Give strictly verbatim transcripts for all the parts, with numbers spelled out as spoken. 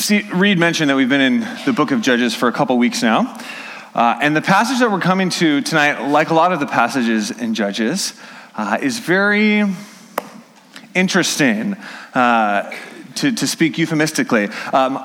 See, Reed mentioned that we've been in the book of Judges for a couple weeks now. Uh, and the passage that we're coming to tonight, like a lot of the passages in Judges, uh, is very interesting, uh, to, to speak euphemistically. Um,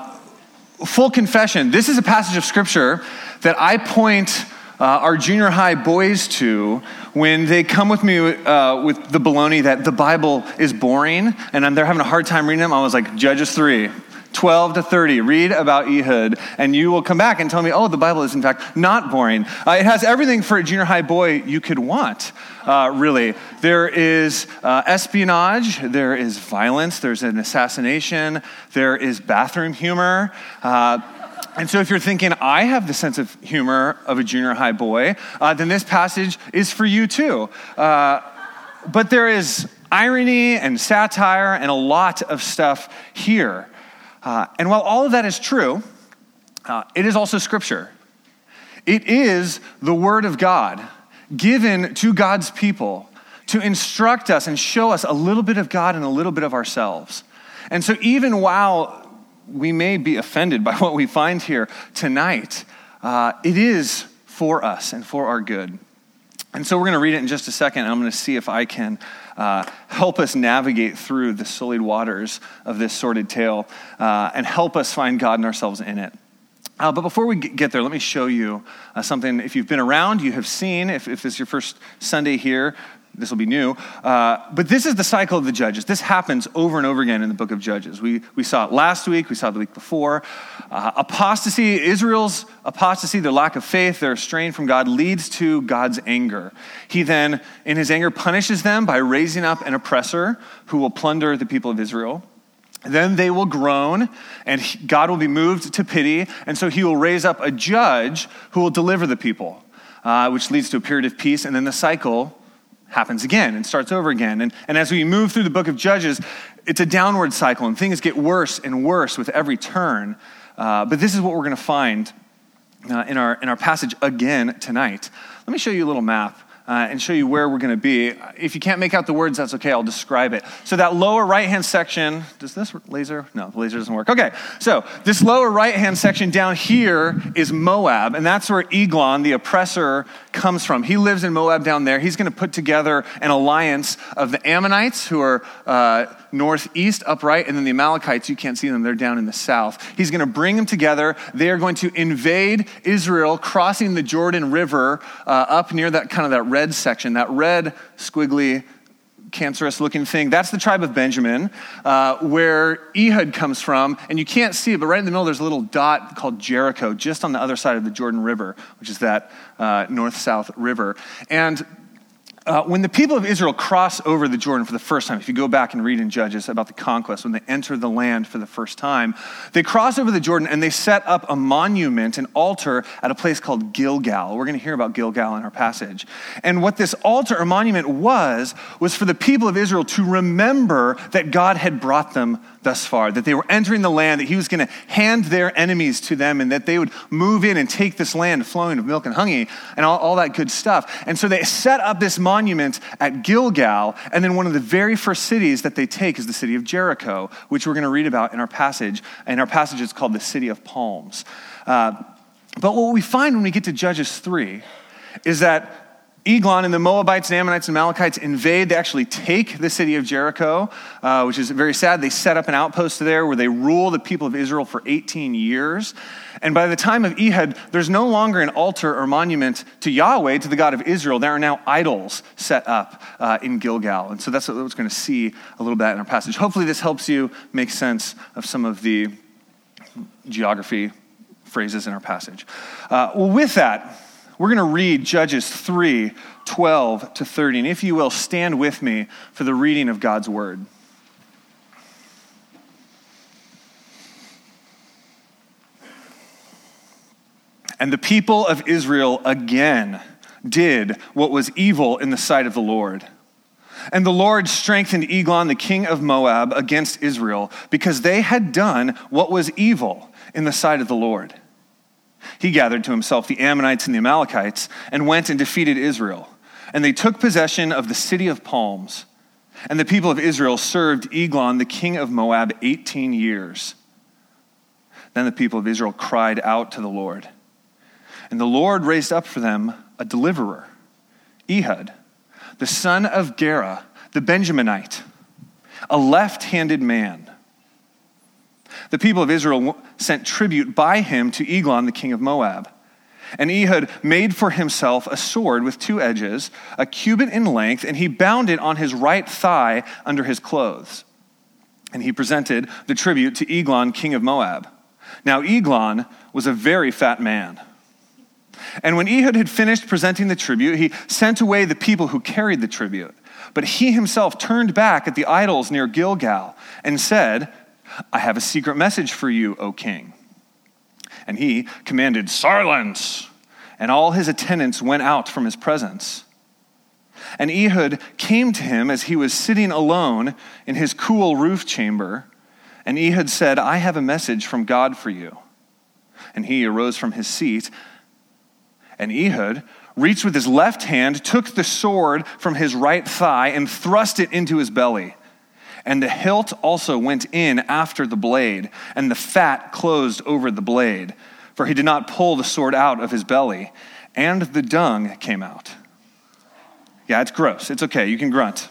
full confession, this is a passage of Scripture that I point uh, our junior high boys to when they come with me uh, with the baloney that the Bible is boring, and they're having a hard time reading them. I was like, Judges three. twelve to thirty, read about Ehud, and you will come back and tell me, oh, the Bible is in fact not boring. Uh, it has everything for a junior high boy you could want, uh, really. There is uh, espionage, there is violence, there's an assassination, there is bathroom humor. Uh, and so if you're thinking, I have the sense of humor of a junior high boy, uh, then this passage is for you too. Uh, but there is irony and satire and a lot of stuff here. Uh, and while all of that is true, uh, it is also Scripture. It is the Word of God given to God's people to instruct us and show us a little bit of God and a little bit of ourselves. And so even while we may be offended by what we find here tonight, uh, it is for us and for our good. And so we're going to read it in just a second, and I'm going to see if I can uh, help us navigate through the sullied waters of this sordid tale uh, and help us find God and ourselves in it. Uh, but before we get there, let me show you uh, something. If you've been around, you have seen. If, if this is your first Sunday here, this will be new. Uh, but this is the cycle of the Judges. This happens over and over again in the book of Judges. We we saw it last week. We saw it the week before. Uh, apostasy, Israel's apostasy, their lack of faith, their straying from God leads to God's anger. He then, in his anger, punishes them by raising up an oppressor who will plunder the people of Israel. Then they will groan, and God will be moved to pity, and so he will raise up a judge who will deliver the people, uh, which leads to a period of peace, and then the cycle happens again and starts over again. And, and as we move through the book of Judges, it's a downward cycle, and things get worse and worse with every turn. Uh, but this is what we're going to find uh, in our in our passage again tonight. Let me show you a little map uh, and show you where we're going to be. If you can't make out the words, that's okay. I'll describe it. So that lower right-hand section, does this laser? No, the laser doesn't work. Okay, so this lower right-hand section down here is Moab, and that's where Eglon, the oppressor, comes from. He lives in Moab down there. He's going to put together an alliance of the Ammonites, who are uh, northeast, upright, and then the Amalekites, you can't see them, they're down in the south. He's going to bring them together. They are going to invade Israel, crossing the Jordan River uh, up near that kind of that red section, that red squiggly cancerous looking thing. That's the tribe of Benjamin, uh, where Ehud comes from. And you can't see it, but right in the middle, there's a little dot called Jericho, just on the other side of the Jordan River, which is that uh, north-south river. And Uh, when the people of Israel cross over the Jordan for the first time, if you go back and read in Judges about the conquest, when they enter the land for the first time, they cross over the Jordan and they set up a monument, an altar at a place called Gilgal. We're going to hear about Gilgal in our passage. And what this altar or monument was, was for the people of Israel to remember that God had brought them thus far, that they were entering the land, that he was going to hand their enemies to them, and that they would move in and take this land flowing with milk and honey and all, all that good stuff. And so they set up this monument at Gilgal, and then one of the very first cities that they take is the city of Jericho, which we're going to read about in our passage. And our passage is called the City of Palms. Uh, but what we find when we get to Judges three is that Eglon and the Moabites and Ammonites and Amalekites invade. They actually take the city of Jericho, uh, which is very sad. They set up an outpost there where they rule the people of Israel for eighteen years. And by the time of Ehud, there's no longer an altar or monument to Yahweh, to the God of Israel. There are now idols set up uh, in Gilgal. And so that's what we're going to see a little bit in our passage. Hopefully this helps you make sense of some of the geography phrases in our passage. Uh, well, with that, we're going to read Judges three, twelve to thirty. And if you will, stand with me for the reading of God's word. And the people of Israel again did what was evil in the sight of the Lord. And the Lord strengthened Eglon, the king of Moab, against Israel, because they had done what was evil in the sight of the Lord. He gathered to himself the Ammonites and the Amalekites and went and defeated Israel. And they took possession of the city of Palms. And the people of Israel served Eglon, the king of Moab, eighteen years. Then the people of Israel cried out to the Lord. And the Lord raised up for them a deliverer, Ehud, the son of Gera, the Benjaminite, a left-handed man. The people of Israel sent tribute by him to Eglon, the king of Moab. And Ehud made for himself a sword with two edges, a cubit in length, and he bound it on his right thigh under his clothes. And he presented the tribute to Eglon, king of Moab. Now Eglon was a very fat man. And when Ehud had finished presenting the tribute, he sent away the people who carried the tribute. But he himself turned back at the idols near Gilgal and said, I have a secret message for you, O king. And he commanded, silence! And all his attendants went out from his presence. And Ehud came to him as he was sitting alone in his cool roof chamber. And Ehud said, I have a message from God for you. And he arose from his seat. And Ehud reached with his left hand, took the sword from his right thigh, and thrust it into his belly. And the hilt also went in after the blade, and the fat closed over the blade, for he did not pull the sword out of his belly, and the dung came out. Yeah, it's gross. It's okay. You can grunt.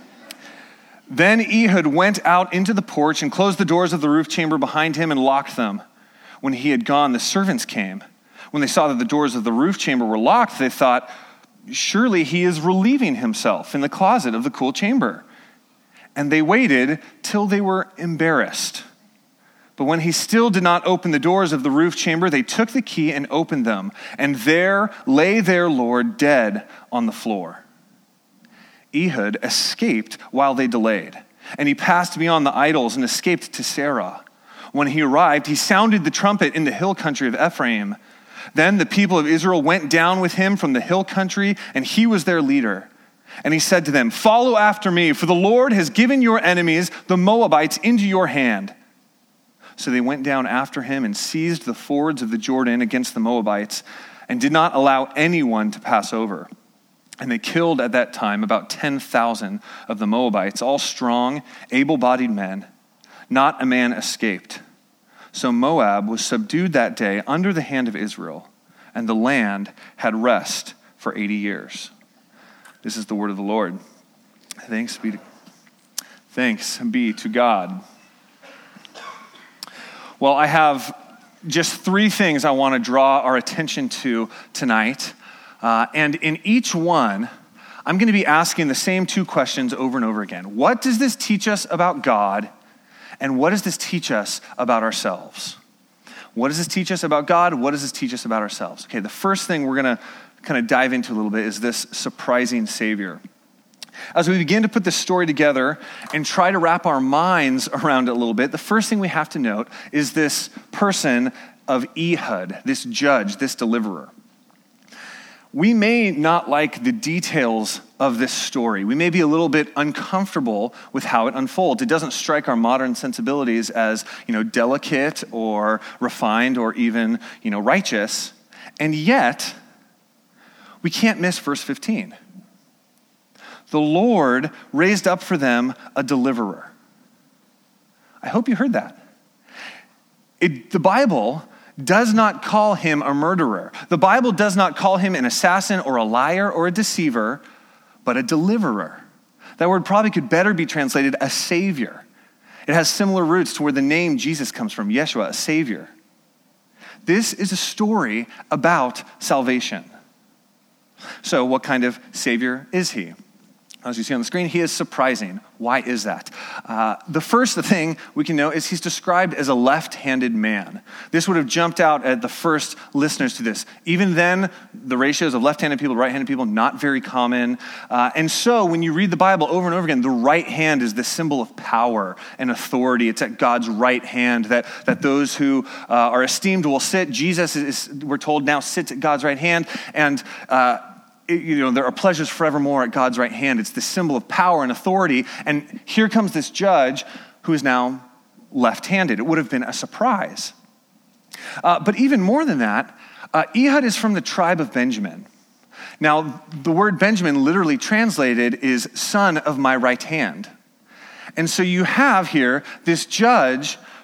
Then Ehud went out into the porch and closed the doors of the roof chamber behind him and locked them. When he had gone, the servants came. When they saw that the doors of the roof chamber were locked, they thought, surely he is relieving himself in the closet of the cool chamber. And they waited till they were embarrassed. But when he still did not open the doors of the roof chamber, they took the key and opened them. And there lay their Lord dead on the floor. Ehud escaped while they delayed, and he passed beyond the idols and escaped to Serah. When he arrived, he sounded the trumpet in the hill country of Ephraim. Then the people of Israel went down with him from the hill country, and he was their leader. And he said to them, follow after me, for the Lord has given your enemies, the Moabites, into your hand. So they went down after him and seized the fords of the Jordan against the Moabites, and did not allow anyone to pass over. And they killed at that time about ten thousand of the Moabites, all strong, able-bodied men. Not a man escaped. So Moab was subdued that day under the hand of Israel, and the land had rest for eighty years. This is the word of the Lord. Thanks be to, thanks be to God. Well, I have just three things I want to draw our attention to tonight. Uh, and in each one, I'm going to be asking the same two questions over and over again. What does this teach us about God? And what does this teach us about ourselves? What does this teach us about God? What does this teach us about ourselves? Okay, the first thing we're going to kind of dive into a little bit is this surprising Savior. As we begin to put this story together and try to wrap our minds around it a little bit, the first thing we have to note is this person of Ehud, this judge, this deliverer. We may not like the details of this story. We may be a little bit uncomfortable with how it unfolds. It doesn't strike our modern sensibilities as, you know, delicate or refined or even, you know, righteous. And yet, we can't miss verse fifteen. The Lord raised up for them a deliverer. I hope you heard that. It, the Bible does not call him a murderer. The Bible does not call him an assassin or a liar or a deceiver, but a deliverer. That word probably could better be translated a savior. It has similar roots to where the name Jesus comes from, Yeshua, a savior. This is a story about salvation. So what kind of savior is he? As you see on the screen, he is surprising. Why is that? Uh, the first thing we can know is he's described as a left-handed man. This would have jumped out at the first listeners to this. Even then, the ratios of left-handed people, right-handed people, not very common. Uh, and so when you read the Bible over and over again, the right hand is the symbol of power and authority. It's at God's right hand that, that those who uh, are esteemed will sit. Jesus is, we're told now, sits at God's right hand. And uh It, you know, there are pleasures forevermore at God's right hand. It's the symbol of power and authority. And here comes this judge who is now left-handed. It would have been a surprise. Uh, but even more than that, uh, Ehud is from the tribe of Benjamin. Now, the word Benjamin literally translated is son of my right hand. And so you have here this judge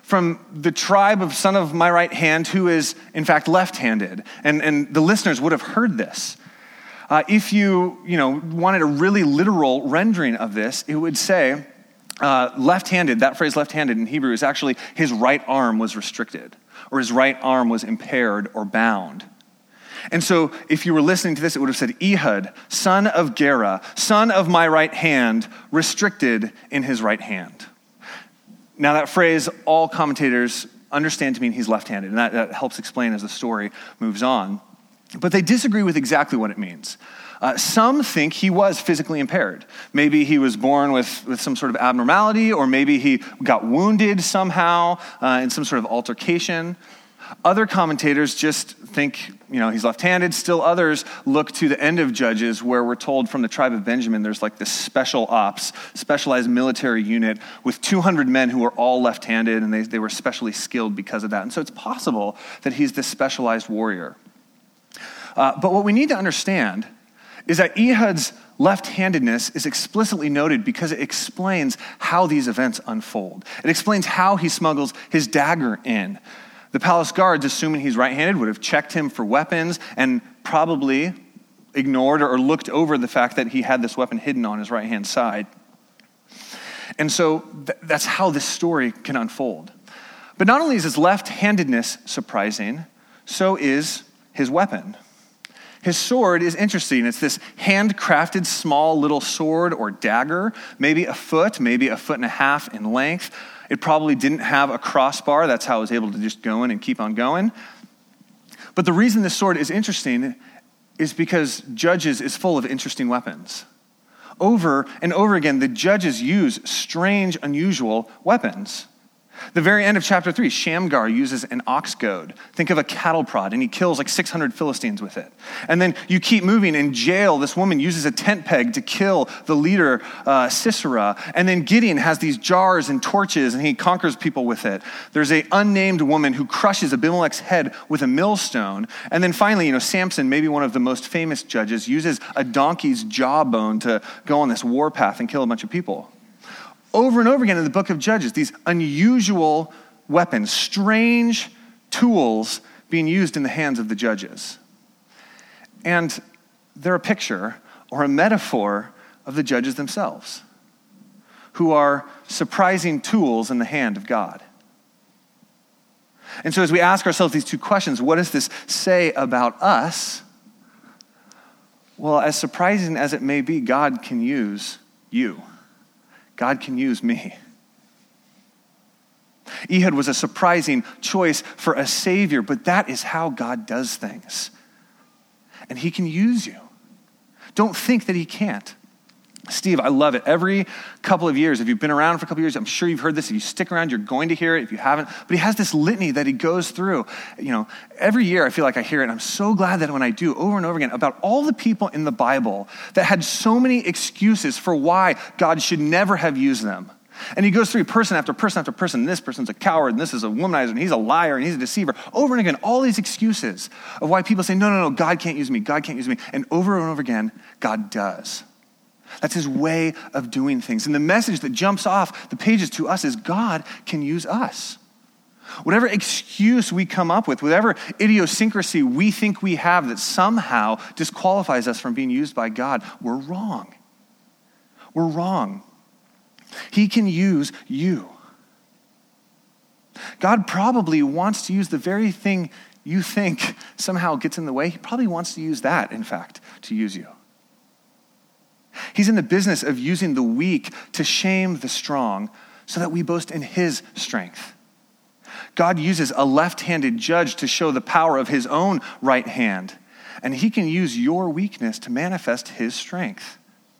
from the tribe of son of my right hand who is, in fact, left-handed. And, and the listeners would have heard this. Uh, if you, you know, wanted a really literal rendering of this, it would say, uh, left-handed, that phrase left-handed in Hebrew is actually his right arm was restricted, or his right arm was impaired or bound. And so if you were listening to this, it would have said, Ehud, son of Gera, son of my right hand, restricted in his right hand. Now that phrase, all commentators understand to mean he's left-handed, and that, that helps explain as the story moves on. But they disagree with exactly what it means. Uh, some think he was physically impaired. Maybe he was born with, with some sort of abnormality, or maybe he got wounded somehow uh, in some sort of altercation. Other commentators just think, you know, he's left-handed. Still others look to the end of Judges where we're told from the tribe of Benjamin there's like this special ops, specialized military unit with two hundred men who are all left-handed, and they, they were specially skilled because of that. And so it's possible that he's this specialized warrior. Uh, but what we need to understand is that Ehud's left-handedness is explicitly noted because it explains how these events unfold. It explains how he smuggles his dagger in. The palace guards, assuming he's right-handed, would have checked him for weapons and probably ignored or looked over the fact that he had this weapon hidden on his right-hand side. And so th- that's how this story can unfold. But not only is his left-handedness surprising, so is his weapon. His sword is interesting. It's this handcrafted small little sword or dagger, maybe a foot, maybe a foot and a half in length. It probably didn't have a crossbar. That's how it was able to just go in and keep on going. But the reason this sword is interesting is because Judges is full of interesting weapons. Over and over again, the judges use strange, unusual weapons. The very end of chapter three, Shamgar uses an ox goad. Think of a cattle prod, and he kills like six hundred Philistines with it. And then you keep moving. In jail, this woman uses a tent peg to kill the leader, uh, Sisera. And then Gideon has these jars and torches, and he conquers people with it. There's a unnamed woman who crushes Abimelech's head with a millstone. And then finally, you know, Samson, maybe one of the most famous judges, uses a donkey's jawbone to go on this warpath and kill a bunch of people. Over and over again in the book of Judges, these unusual weapons, strange tools being used in the hands of the judges. And they're a picture or a metaphor of the judges themselves, who are surprising tools in the hand of God. And so as we ask ourselves these two questions, what does this say about us? Well, as surprising as it may be, God can use you. God can use me. Ehud was a surprising choice for a savior, but that is how God does things. And he can use you. Don't think that he can't. Steve, I love it. Every couple of years, if you've been around for a couple of years, I'm sure you've heard this. If you stick around, you're going to hear it. If you haven't, but he has this litany that he goes through. You know, every year I feel like I hear it, and I'm so glad that when I do, over and over again, about all the people in the Bible that had so many excuses for why God should never have used them. And he goes through person after person after person. This person's a coward, and this is a womanizer, and he's a liar, and he's a deceiver. Over and again, all these excuses of why people say, no, no, no, God can't use me, God can't use me. And over and over again, God does. That's his way of doing things. And the message that jumps off the pages to us is God can use us. Whatever excuse we come up with, whatever idiosyncrasy we think we have that somehow disqualifies us from being used by God, we're wrong. We're wrong. He can use you. God probably wants to use the very thing you think somehow gets in the way. He probably wants to use that, in fact, to use you. He's in the business of using the weak to shame the strong so that we boast in his strength. God uses a left-handed judge to show the power of his own right hand, and he can use your weakness to manifest his strength.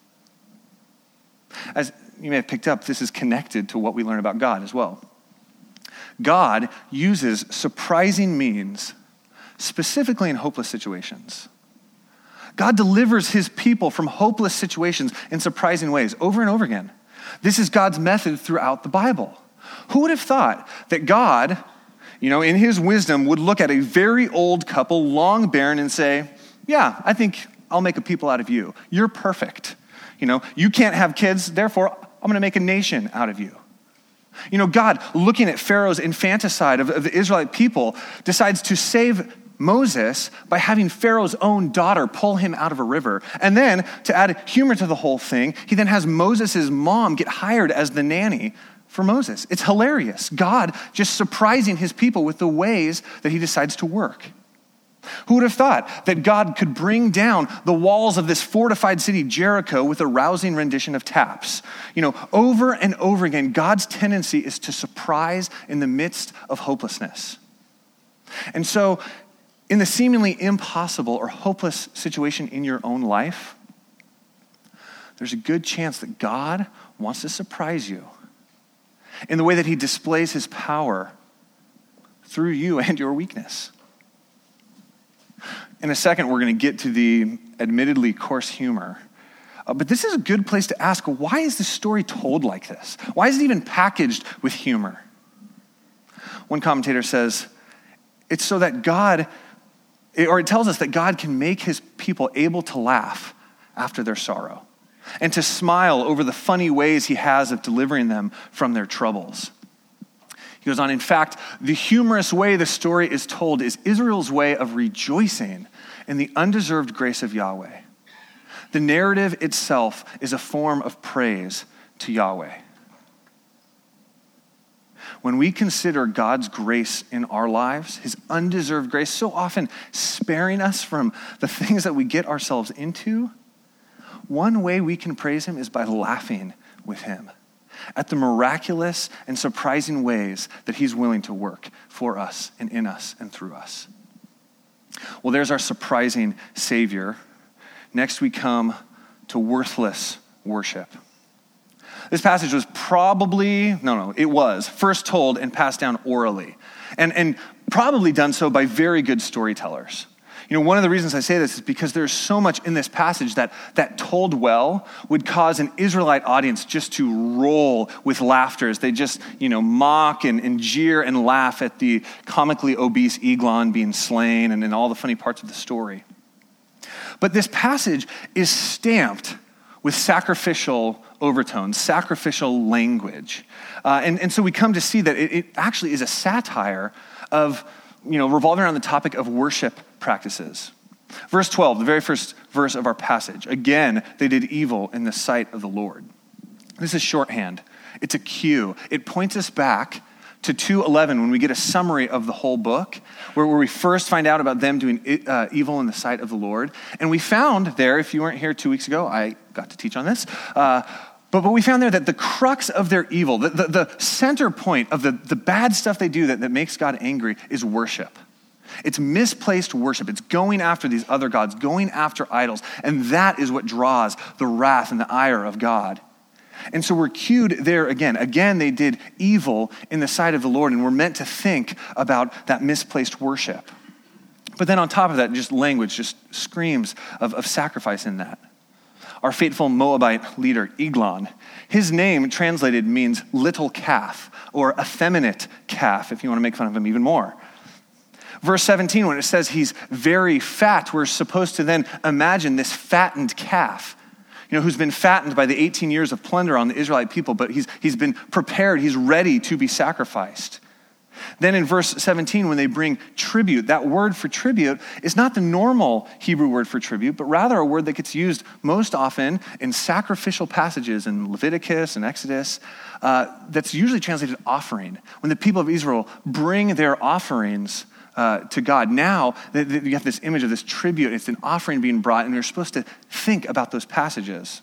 As you may have picked up, this is connected to what we learn about God as well. God uses surprising means, specifically in hopeless situations. God delivers his people from hopeless situations in surprising ways over and over again. This is God's method throughout the Bible. Who would have thought that God, you know, in his wisdom would look at a very old couple, long barren, and say, yeah, I think I'll make a people out of you. You're perfect. You know, you can't have kids, therefore I'm going to make a nation out of you. You know, God, looking at Pharaoh's infanticide of, of the Israelite people, decides to save Moses by having Pharaoh's own daughter pull him out of a river. And then, to add humor to the whole thing, he then has Moses' mom get hired as the nanny for Moses. It's hilarious. God just surprising his people with the ways that he decides to work. Who would have thought that God could bring down the walls of this fortified city, Jericho, with a rousing rendition of taps? You know, over and over again, God's tendency is to surprise in the midst of hopelessness. And so, in the seemingly impossible or hopeless situation in your own life, there's a good chance that God wants to surprise you in the way that he displays his power through you and your weakness. In a second, we're going to get to the admittedly coarse humor. Uh, but this is a good place to ask, why is this story told like this? Why is it even packaged with humor? One commentator says, it's so that God, or it tells us that God can make his people able to laugh after their sorrow and to smile over the funny ways he has of delivering them from their troubles. He goes on, in fact, the humorous way the story is told is Israel's way of rejoicing in the undeserved grace of Yahweh. The narrative itself is a form of praise to Yahweh. When we consider God's grace in our lives, his undeserved grace, so often sparing us from the things that we get ourselves into, one way we can praise him is by laughing with him at the miraculous and surprising ways that he's willing to work for us and in us and through us. Well, there's our surprising Savior. Next we come to worthless worship. This passage was probably, no, no, it was first told and passed down orally, and, and probably done so by very good storytellers. You know, one of the reasons I say this is because there's so much in this passage that, that told well would cause an Israelite audience just to roll with laughter as they just, you know, mock and, and jeer and laugh at the comically obese Eglon being slain and, and all the funny parts of the story. But this passage is stamped with sacrificial overtones, sacrificial language. Uh, and, and so we come to see that it, it actually is a satire of, you know, revolving around the topic of worship practices. Verse twelve, the very first verse of our passage. Again, they did evil in the sight of the Lord. This is shorthand. It's a cue. It points us back to two eleven when we get a summary of the whole book, where, where we first find out about them doing uh, evil in the sight of the Lord. And we found there, if you weren't here two weeks ago, I got to teach on this, uh, But, but we found there that the crux of their evil, the, the, the center point of the, the bad stuff they do that, that makes God angry is worship. It's misplaced worship. It's going after these other gods, going after idols. And that is what draws the wrath and the ire of God. And so we're cued there again. Again, they did evil in the sight of the Lord, and we're meant to think about that misplaced worship. But then on top of that, just language just screams of, of sacrifice in that. Our fateful Moabite leader, Eglon, his name translated means little calf or effeminate calf, if you want to make fun of him even more. Verse seventeen, when it says he's very fat, we're supposed to then imagine this fattened calf, you know, who's been fattened by the eighteen years of plunder on the Israelite people, but he's, he's been prepared, he's ready to be sacrificed. Then in verse seventeen, when they bring tribute, that word for tribute is not the normal Hebrew word for tribute, but rather a word that gets used most often in sacrificial passages in Leviticus and Exodus, uh, that's usually translated offering. When the people of Israel bring their offerings uh, to God, now you have this image of this tribute. It's an offering being brought, and you're supposed to think about those passages.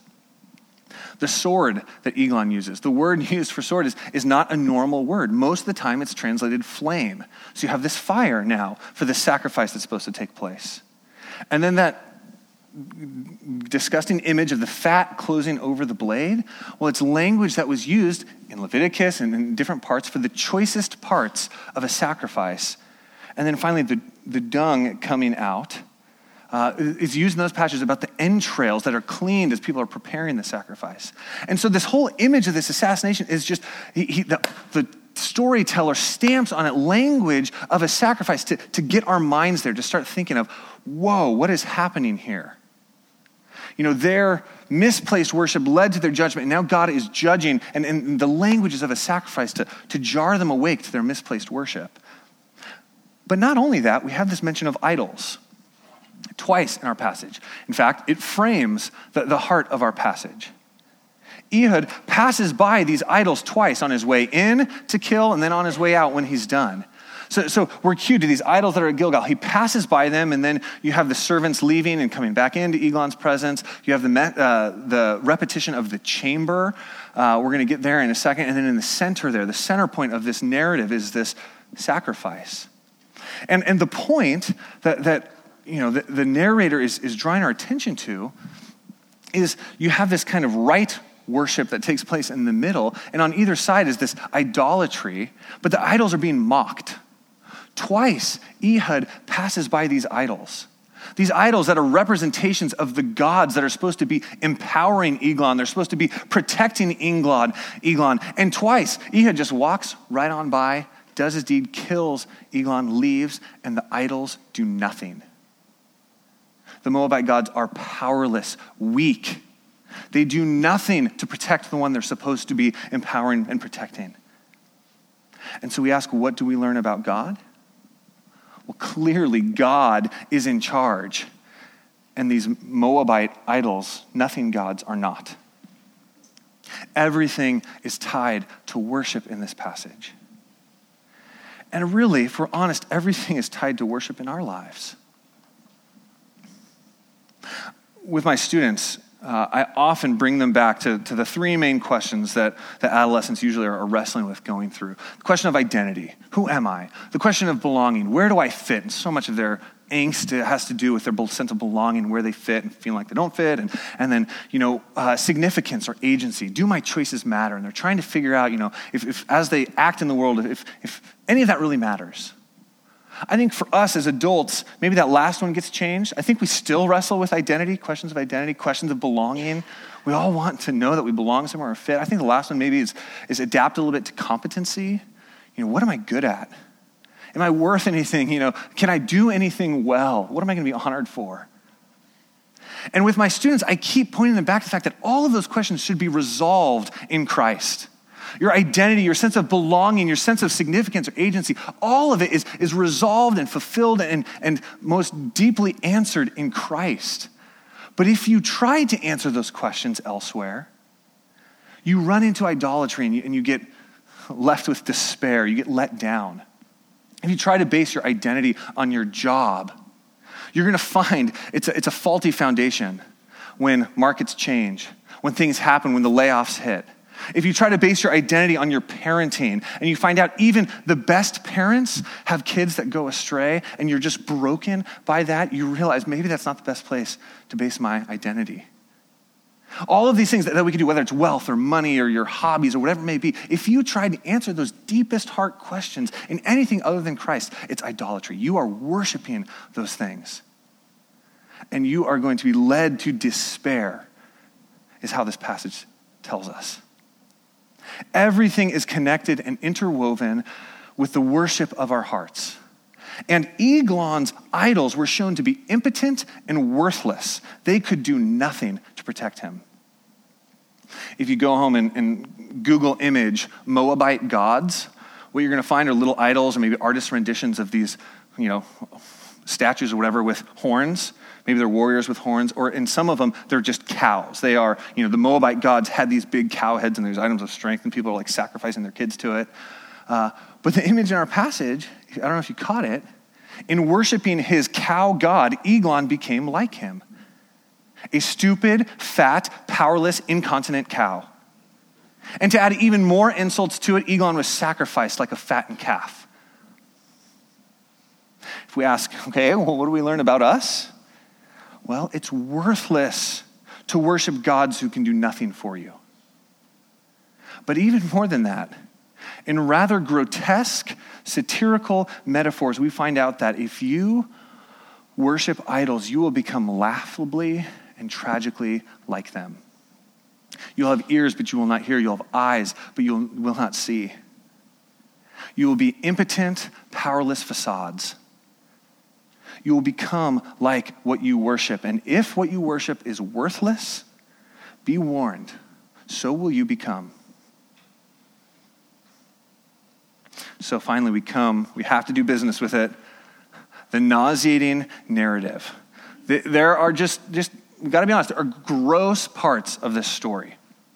The sword that Eglon uses, the word used for sword is, is not a normal word. Most of the time it's translated flame. So you have this fire now for the sacrifice that's supposed to take place. And then that disgusting image of the fat closing over the blade, well, it's language that was used in Leviticus and in different parts for the choicest parts of a sacrifice. And then finally the, the dung coming out Uh, is used in those passages about the entrails that are cleaned as people are preparing the sacrifice. And so this whole image of this assassination is just, he, he, the, the storyteller stamps on it language of a sacrifice to, to get our minds there, to start thinking of, whoa, what is happening here? you know, their misplaced worship led to their judgment. And now God is judging, and, and the language is of a sacrifice to, to jar them awake to their misplaced worship. But not only that, we have this mention of idols twice in our passage. In fact, it frames the, the heart of our passage. Ehud passes by these idols twice on his way in to kill and then on his way out when he's done. So, so we're cued to these idols that are at Gilgal. He passes by them, and then you have the servants leaving and coming back into Eglon's presence. You have the uh, the repetition of the chamber. Uh, we're going to get there in a second. And then in the center there, the center point of this narrative is this sacrifice. And and the point that, that you know the, the narrator is, is drawing our attention to is you have this kind of right worship that takes place in the middle, and on either side is this idolatry, but the idols are being mocked. Twice, Ehud passes by these idols. These idols that are representations of the gods that are supposed to be empowering Eglon. They're supposed to be protecting Eglon. Eglon. And twice, Ehud just walks right on by, does his deed, kills Eglon, leaves, and the idols do nothing. The Moabite gods are powerless, weak. They do nothing to protect the one they're supposed to be empowering and protecting. And so we ask, what do we learn about God? Well, clearly God is in charge, and these Moabite idols, nothing gods, are not. Everything is tied to worship in this passage. And really, if we're honest, everything is tied to worship in our lives. With my students, Uh, I often bring them back to, to the three main questions that, that adolescents usually are, are wrestling with going through. The question of identity. Who am I? The question of belonging. Where do I fit? And so much of their angst has to do with their sense of belonging, where they fit and feeling like they don't fit. And, and then, you know, uh, significance or agency. Do my choices matter? And they're trying to figure out, you know, if, if as they act in the world, if, if any of that really matters. I think for us as adults, maybe that last one gets changed. I think we still wrestle with identity, questions of identity, questions of belonging. We all want to know that we belong somewhere or fit. I think the last one maybe is, is adapt a little bit to competency. You know, what am I good at? Am I worth anything? You know, can I do anything well? What am I going to be honored for? And with my students, I keep pointing them back to the fact that all of those questions should be resolved in Christ. Your identity, your sense of belonging, your sense of significance or agency, all of it is, is resolved and fulfilled and, and most deeply answered in Christ. But if you try to answer those questions elsewhere, you run into idolatry and you, and you get left with despair. You get let down. If you try to base your identity on your job, you're going to find it's a, it's a faulty foundation when markets change, when things happen, when the layoffs hit. If you try to base your identity on your parenting and you find out even the best parents have kids that go astray and you're just broken by that, you realize maybe that's not the best place to base my identity. All of these things that, that we can do, whether it's wealth or money or your hobbies or whatever it may be, if you try to answer those deepest heart questions in anything other than Christ, it's idolatry. You are worshiping those things. And you are going to be led to despair, is how this passage tells us. Everything is connected and interwoven with the worship of our hearts. And Eglon's idols were shown to be impotent and worthless. They could do nothing to protect him. If you go home and, and Google image Moabite gods, what you're going to find are little idols or maybe artist renditions of these, you know, statues or whatever with horns. Maybe they're warriors with horns, or in some of them, they're just cows. They are, you know, the Moabite gods had these big cow heads and these items of strength, and people are like sacrificing their kids to it. Uh, but the image in our passage, I don't know if you caught it, in worshiping his cow god, Eglon became like him. A stupid, fat, powerless, incontinent cow. And to add even more insults to it, Eglon was sacrificed like a fattened calf. If we ask, okay, well, what do we learn about us? Well, it's worthless to worship gods who can do nothing for you. But even more than that, in rather grotesque, satirical metaphors, we find out that if you worship idols, you will become laughably and tragically like them. You'll have ears, but you will not hear. You'll have eyes, but you will not see. You will be impotent, powerless facades. You will become like what you worship. And if what you worship is worthless, be warned, so will you become. So finally we come, we have to do business with it. The nauseating narrative. There are just, just we've got to be honest, there are gross parts of this story.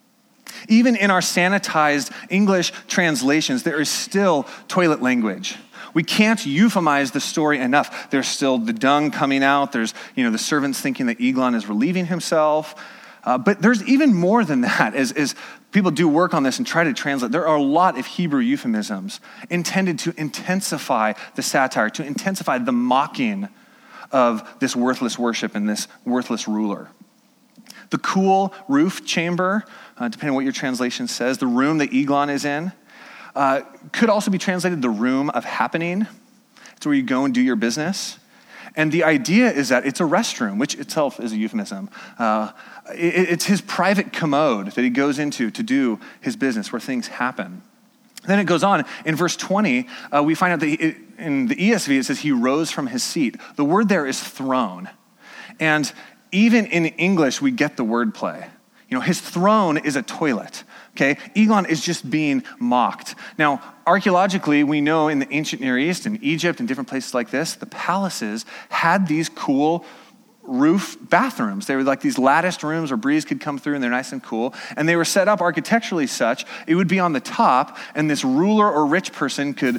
Even in our sanitized English translations, there is still toilet language. We can't euphemize the story enough. There's still the dung coming out. There's, you know, the servants thinking that Eglon is relieving himself. Uh, but there's even more than that. As, as people do work on this and try to translate, there are a lot of Hebrew euphemisms intended to intensify the satire, to intensify the mocking of this worthless worship and this worthless ruler. The cool roof chamber, uh, depending on what your translation says, the room that Eglon is in, uh, could also be translated the room of happening. It's where you go and do your business. And the idea is that it's a restroom, which itself is a euphemism. Uh, it, it's his private commode that he goes into to do his business, where things happen. Then it goes on. In verse twenty, uh, we find out that he, in the E S V, it says he rose from his seat. The word there is throne. And even in English, we get the word play. You know, his throne is a toilet. Okay, Eglon is just being mocked. Now, archaeologically, we know in the ancient Near East, in Egypt, and different places like this, the palaces had these cool roof bathrooms. They were like these latticed rooms where breeze could come through and they're nice and cool. And they were set up architecturally such, it would be on the top, and this ruler or rich person could,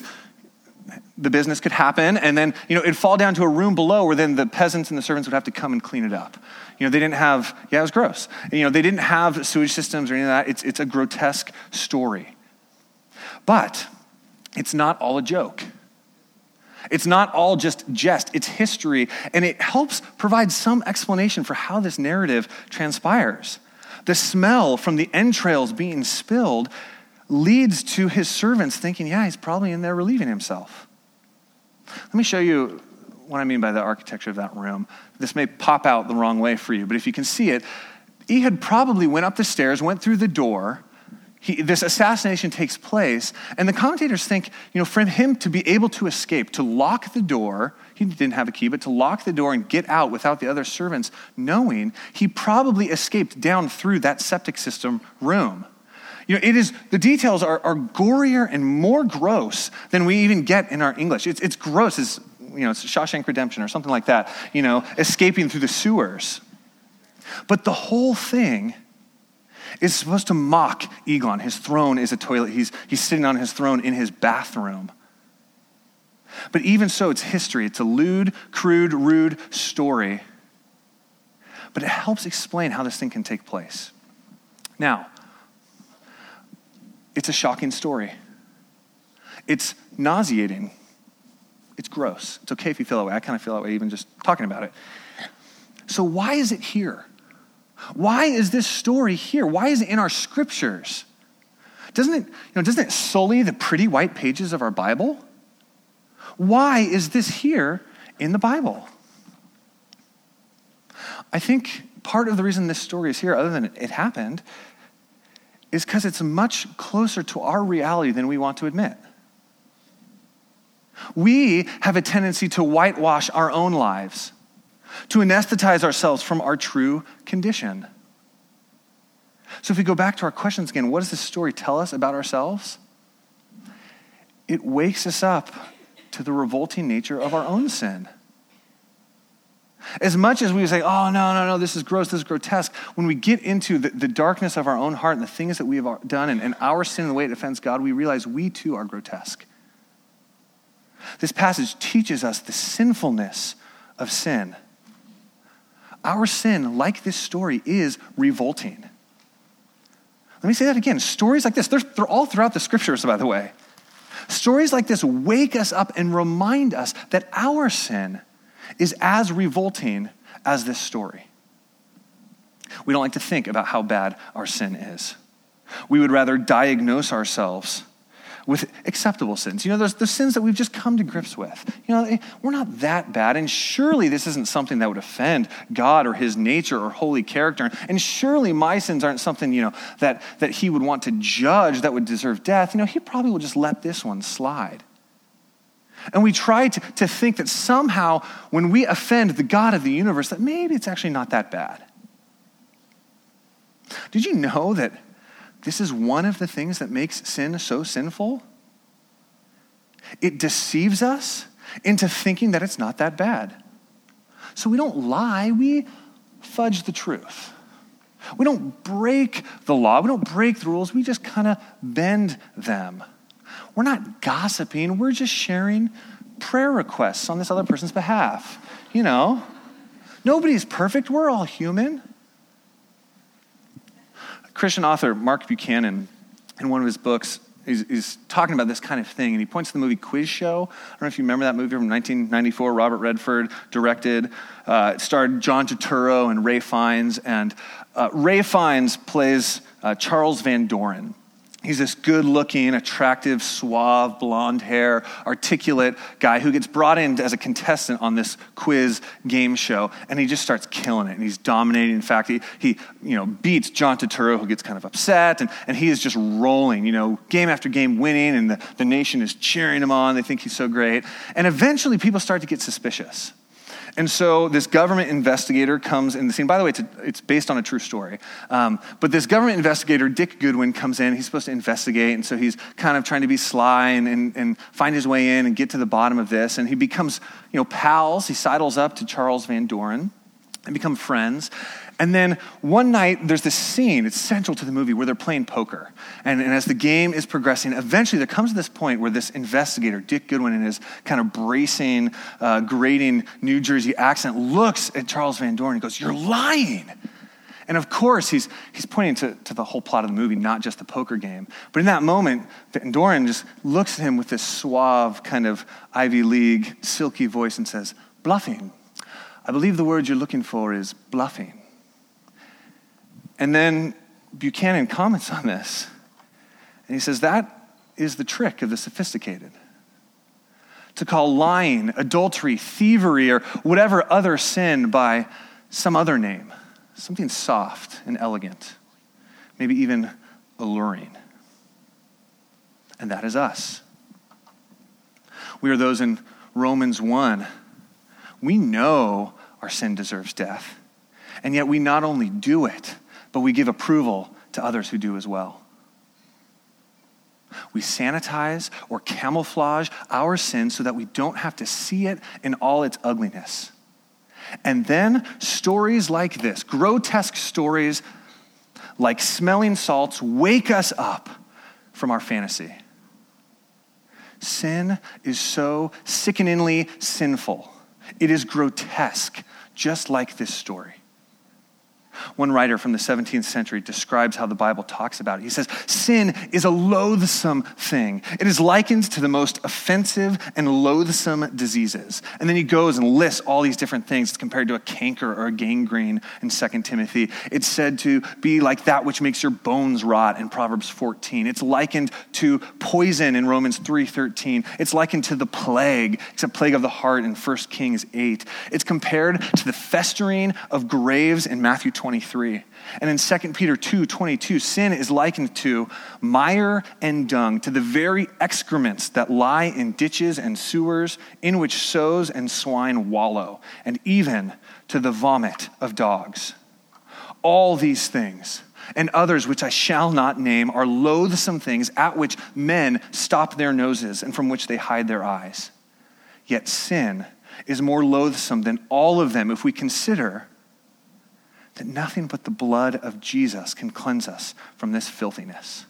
the business could happen, and then, you know, it'd fall down to a room below where then the peasants and the servants would have to come and clean it up. You know, they didn't have, yeah, it was gross. You know, they didn't have sewage systems or any of that. It's, it's a grotesque story. But it's not all a joke. It's not all just jest. It's history, and it helps provide some explanation for how this narrative transpires. The smell from the entrails being spilled leads to his servants thinking, yeah, he's probably in there relieving himself. Let me show you what I mean by the architecture of that room. This may pop out the wrong way for you, but if you can see it, Ehud probably went up the stairs, went through the door. He, this assassination takes place, and the commentators think, you know, for him to be able to escape, to lock the door, he didn't have a key, but to lock the door and get out without the other servants knowing, he probably escaped down through that septic system room. You know, it is, the details are, are gorier and more gross than we even get in our English. It's, it's gross. It's, you know, it's Shawshank Redemption or something like that, you know, escaping through the sewers. But the whole thing is supposed to mock Eglon. His throne is a toilet. He's, he's sitting on his throne in his bathroom. But even so, it's history. It's a lewd, crude, rude story. But it helps explain how this thing can take place. Now, it's a shocking story. It's nauseating. It's gross. It's okay if you feel that way. I kind of feel that way even just talking about it. So why is it here? Why is this story here? Why is it in our scriptures? Doesn't it, you know, doesn't it sully the pretty white pages of our Bible? Why is this here in the Bible? I think part of the reason this story is here, other than it happened, is because it's much closer to our reality than we want to admit. We have a tendency to whitewash our own lives, to anesthetize ourselves from our true condition. So if we go back to our questions again, what does this story tell us about ourselves? It wakes us up to the revolting nature of our own sin. As much as we say, oh, no, no, no, this is gross, this is grotesque, when we get into the, the darkness of our own heart and the things that we have done and, and our sin and the way it offends God, we realize we too are grotesque. This passage teaches us the sinfulness of sin. Our sin, like this story, is revolting. Let me say that again. Stories like this, they're, they're all throughout the scriptures, by the way. Stories like this wake us up and remind us that our sin is as revolting as this story. We don't like to think about how bad our sin is. We would rather diagnose ourselves with acceptable sins. You know, there's the sins that we've just come to grips with. You know, we're not that bad, and surely this isn't something that would offend God or his nature or holy character, and surely my sins aren't something, you know, that, that he would want to judge that would deserve death. You know, he probably will just let this one slide. And we try to, to think that somehow when we offend the God of the universe, that maybe it's actually not that bad. Did you know that this is one of the things that makes sin so sinful? It deceives us into thinking that it's not that bad. So we don't lie, we fudge the truth. We don't break the law, we don't break the rules, we just kind of bend them. We're not gossiping, we're just sharing prayer requests on this other person's behalf. You know, nobody's perfect, we're all human. Christian author Mark Buchanan, in one of his books, He's, he's talking about this kind of thing, and he points to the movie Quiz Show. I don't know if you remember that movie from nineteen ninety-four, Robert Redford directed. Uh, it starred John Turturro and Ray Fiennes, and uh, Ray Fiennes plays uh, Charles Van Doren. He's this good-looking, attractive, suave, blonde hair, articulate guy who gets brought in as a contestant on this quiz game show, and he just starts killing it, and he's dominating. In fact, he, he you know, beats John Turturro, who gets kind of upset, and, and he is just rolling, you know, game after game winning, and the, the nation is cheering him on. They think he's so great. And eventually, people start to get suspicious. And so this government investigator comes in the scene. By the way, it's, a, it's based on a true story. Um, but this government investigator, Dick Goodwin, comes in. He's supposed to investigate. And so he's kind of trying to be sly and, and, and find his way in and get to the bottom of this. And he becomes, you know, pals. He sidles up to Charles Van Doren and become friends. And then one night, there's this scene, it's central to the movie, where they're playing poker. And, and as the game is progressing, eventually there comes to this point where this investigator, Dick Goodwin, in his kind of bracing, uh, grating New Jersey accent, looks at Charles Van Doren and goes, "You're lying." And of course, he's he's pointing to, to the whole plot of the movie, not just the poker game. But in that moment, Van Doren just looks at him with this suave, kind of Ivy League, silky voice and says, "Bluffing. I believe the word you're looking for is bluffing." And then Buchanan comments on this, and he says that is the trick of the sophisticated. To call lying, adultery, thievery, or whatever other sin by some other name, something soft and elegant, maybe even alluring. And that is us. We are those in Romans one. We know our sin deserves death, and yet we not only do it, but we give approval to others who do as well. We sanitize or camouflage our sin so that we don't have to see it in all its ugliness. And then stories like this, grotesque stories like smelling salts, wake us up from our fantasy. Sin is so sickeningly sinful. It is grotesque, just like this story. One writer from the seventeenth century describes how the Bible talks about it. He says, sin is a loathsome thing. It is likened to the most offensive and loathsome diseases. And then he goes and lists all these different things. It's compared to a canker or a gangrene in Second Timothy. It's said to be like that which makes your bones rot in Proverbs fourteen. It's likened to poison in Romans three thirteen. It's likened to the plague. It's a plague of the heart in First Kings eight. It's compared to the festering of graves in Matthew twenty-three. And in Second Peter two twenty-two, sin is likened to mire and dung, to the very excrements that lie in ditches and sewers in which sows and swine wallow, and even to the vomit of dogs. All these things and others which I shall not name are loathsome things at which men stop their noses and from which they hide their eyes. Yet sin is more loathsome than all of them if we consider that nothing but the blood of Jesus can cleanse us from this filthiness.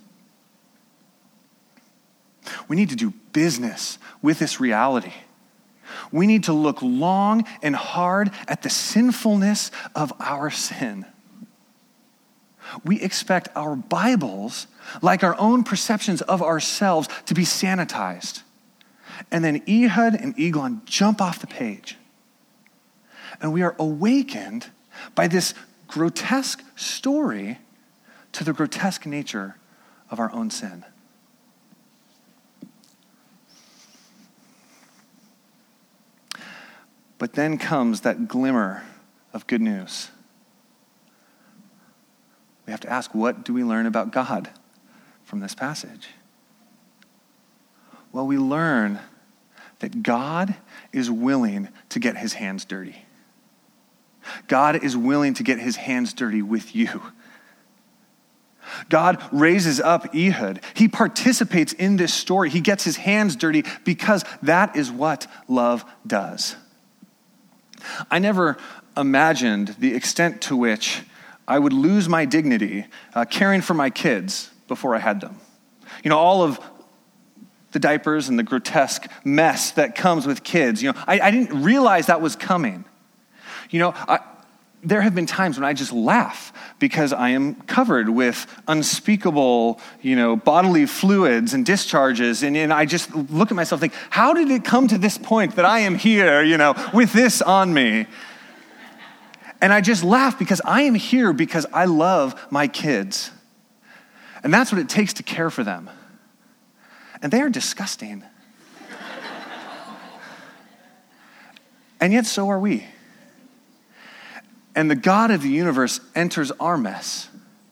We need to do business with this reality. We need to look long and hard at the sinfulness of our sin. We expect our Bibles, like our own perceptions of ourselves, to be sanitized. And then Ehud and Eglon jump off the page. And we are awakened by this grotesque story to the grotesque nature of our own sin. But then comes that glimmer of good news. We have to ask, what do we learn about God from this passage? Well, we learn that God is willing to get his hands dirty. God is willing to get his hands dirty with you. God raises up Ehud. He participates in this story. He gets his hands dirty because that is what love does. I never imagined the extent to which I would lose my dignity uh, caring for my kids before I had them. You know, all of the diapers and the grotesque mess that comes with kids. You know, I, I didn't realize that was coming. You know, I, there have been times when I just laugh because I am covered with unspeakable, you know, bodily fluids and discharges. And, and I just look at myself and think, how did it come to this point that I am here, you know, with this on me? And I just laugh because I am here because I love my kids. And that's what it takes to care for them. And they are disgusting. And yet so are we. And the God of the universe enters our mess.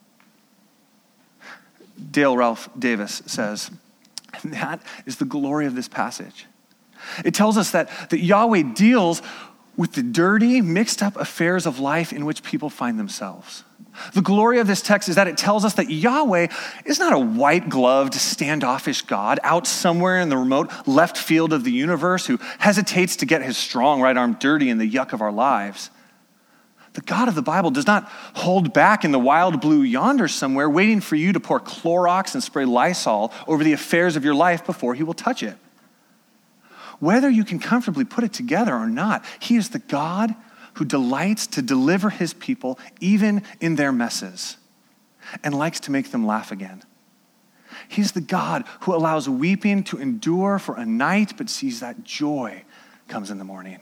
Dale Ralph Davis says, and that is the glory of this passage. It tells us that, that Yahweh deals with the dirty, mixed up affairs of life in which people find themselves. The glory of this text is that it tells us that Yahweh is not a white-gloved, standoffish God out somewhere in the remote left field of the universe who hesitates to get his strong right arm dirty in the yuck of our lives. The God of the Bible does not hold back in the wild blue yonder somewhere, waiting for you to pour Clorox and spray Lysol over the affairs of your life before he will touch it. Whether you can comfortably put it together or not, he is the God who delights to deliver his people even in their messes and likes to make them laugh again. He's the God who allows weeping to endure for a night but sees that joy comes in the morning.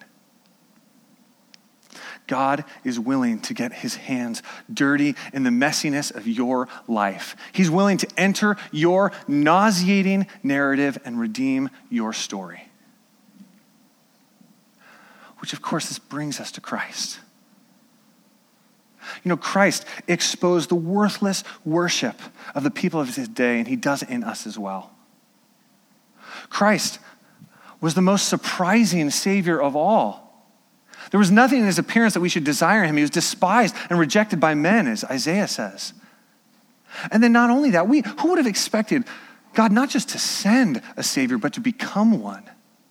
God is willing to get his hands dirty in the messiness of your life. He's willing to enter your nauseating narrative and redeem your story. Which, of course, this brings us to Christ. You know, Christ exposed the worthless worship of the people of his day, and he does it in us as well. Christ was the most surprising Savior of all. There was nothing in his appearance that we should desire him. He was despised and rejected by men, as Isaiah says. And then not only that, we who would have expected God not just to send a Savior, but to become one?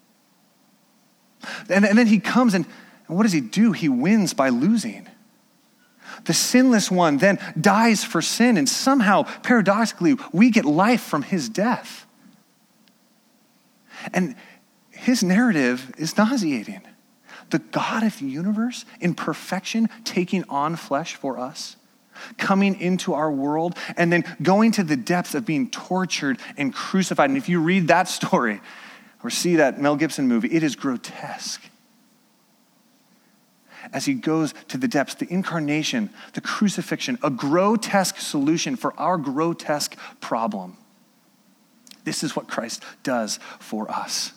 And, and then he comes and, and what does he do? He wins by losing. The sinless one then dies for sin, and somehow, paradoxically, we get life from his death. And his narrative is nauseating. The God of the universe in perfection taking on flesh for us, coming into our world, and then going to the depths of being tortured and crucified. And if you read that story or see that Mel Gibson movie, it is grotesque. As he goes to the depths, the incarnation, the crucifixion, a grotesque solution for our grotesque problem. This is what Christ does for us.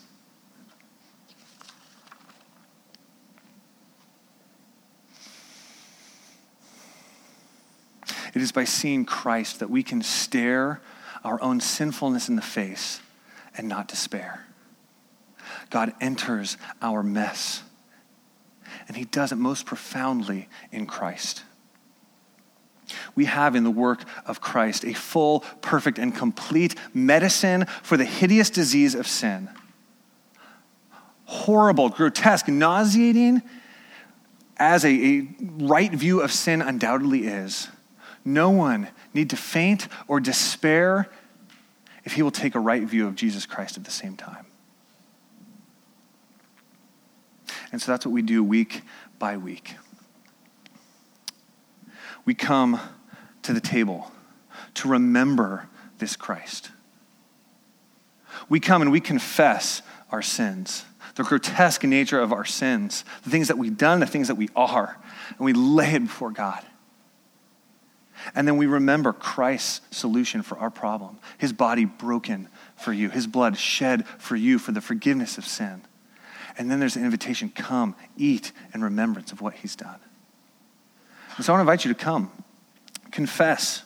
It is by seeing Christ that we can stare our own sinfulness in the face and not despair. God enters our mess, and he does it most profoundly in Christ. We have in the work of Christ a full, perfect, and complete medicine for the hideous disease of sin. Horrible, grotesque, nauseating, as a, a right view of sin undoubtedly is. No one need to faint or despair if he will take a right view of Jesus Christ at the same time. And so that's what we do week by week. We come to the table to remember this Christ. We come and we confess our sins, the grotesque nature of our sins, the things that we've done, the things that we are, and we lay it before God. And then we remember Christ's solution for our problem, his body broken for you, his blood shed for you for the forgiveness of sin. And then there's an invitation, come, eat in remembrance of what he's done. And so I want to invite you to come. Confess.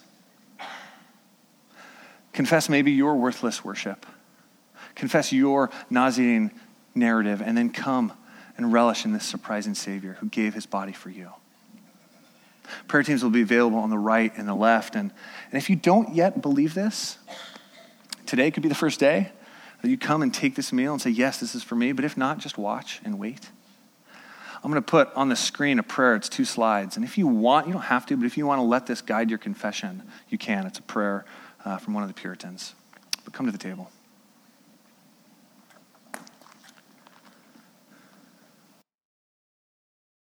Confess maybe your worthless worship. Confess your nauseating narrative and then come and relish in this surprising Savior who gave his body for you. Prayer teams will be available on the right and the left. And, and if you don't yet believe this, today could be the first day that you come and take this meal and say, yes, this is for me. But if not, just watch and wait. I'm going to put on the screen a prayer. It's two slides. And if you want, you don't have to, but if you want to let this guide your confession, you can. It's a prayer uh, from one of the Puritans. But come to the table.